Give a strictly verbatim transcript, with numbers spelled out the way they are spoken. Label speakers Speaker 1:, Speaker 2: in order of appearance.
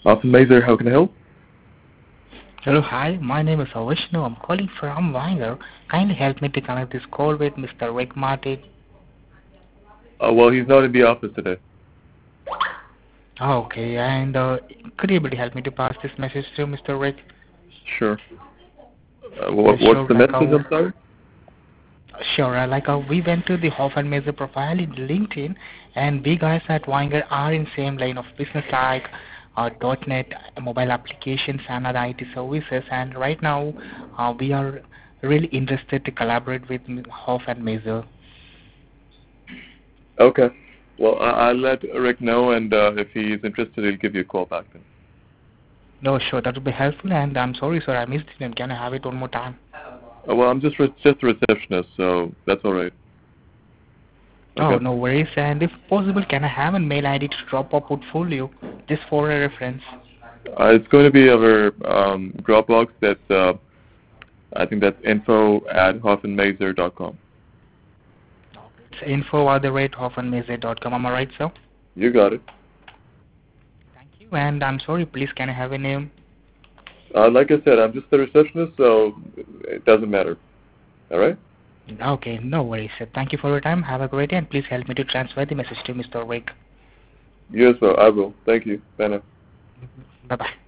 Speaker 1: Austin Mazer, how can I help?
Speaker 2: Hello, hi. My name is Vishnu. I'm calling from Wanger. Kindly help me to connect this call with Mister Rick Martin.
Speaker 1: Uh, well, he's not in the office today.
Speaker 2: Okay, and uh, could you able to help me to pass this message to Mister Rick?
Speaker 1: Sure. Uh,
Speaker 2: Yeah,
Speaker 1: what, what's
Speaker 2: sure.
Speaker 1: the
Speaker 2: Like,
Speaker 1: message,
Speaker 2: uh,
Speaker 1: I'm sorry?
Speaker 2: sure. Uh, like, uh, we went to the Hoffman Mazer profile in LinkedIn, and we guys at Wanger are in same line of business like uh, .NET, mobile applications, and other I T services. And right now, uh, we are really interested to collaborate with Hoff and Mazer.
Speaker 1: Okay. Well, I- I'll let Rick know, and uh, if he's interested, he'll give you a call back then.
Speaker 2: No, sure, that would be helpful. And I'm sorry, sir, I missed it. And can I have it one more time?
Speaker 1: Uh, well, I'm just re- just a receptionist, so that's all right.
Speaker 2: Oh,
Speaker 1: Okay.
Speaker 2: no worries. And if possible, can I have a mail I D to drop our portfolio just for a reference?
Speaker 1: Uh, it's going to be our um, Dropbox. That's uh, I think that's info at hoffenmazer dot com.
Speaker 2: It's info at the rate hoffenmazer dot com. Am I right, sir?
Speaker 1: You got it.
Speaker 2: Thank you. And I'm sorry, please, can I have a name?
Speaker 1: Uh, like I said, I'm just the receptionist, so it doesn't matter. All right?
Speaker 2: Okay, no worries, sir. Thank you for your time. Have a great day, and please help me to transfer the message to Mister Rick.
Speaker 1: You as well. I will. Thank you. Bye now.
Speaker 2: Bye-bye.